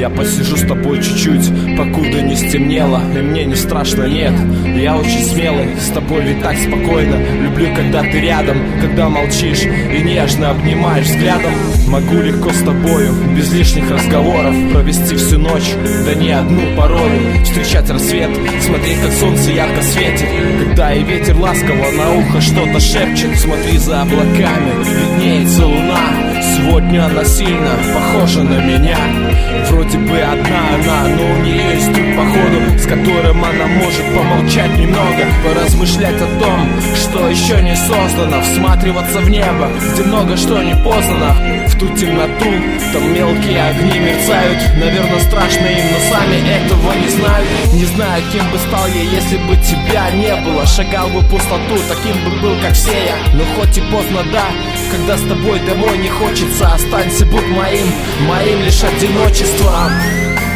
я посижу с тобой чуть-чуть, покуда не стемнело, и мне не страшно, нет. Я очень смелый, с тобой ведь так спокойно. Люблю, когда ты рядом, когда молчишь и нежно обнимаешь взглядом. Могу легко с тобою, без лишних разговоров, провести всю ночь, да не одну порою. Встречать рассвет, смотреть, как солнце ярко светит, когда и ветер ласково на ухо что-то шепчет. Смотри за облаками, виднеется луна. Сегодня она сильно похожа на меня. Вроде бы одна она, но у нее есть друг походу, с которым она может помолчать немного, поразмышлять о том, что еще не создано, всматриваться в небо, где много что не познано. В ту темноту там мелкие огни мерцают, наверное, страшно им, но сами этого не знают. Не знаю, кем бы стал я, если бы тебя не было. Шагал бы в пустоту, таким бы был, как все я. Но хоть и поздно, да, когда с тобой домой не хочется, останься, будь моим лишь одиночеством.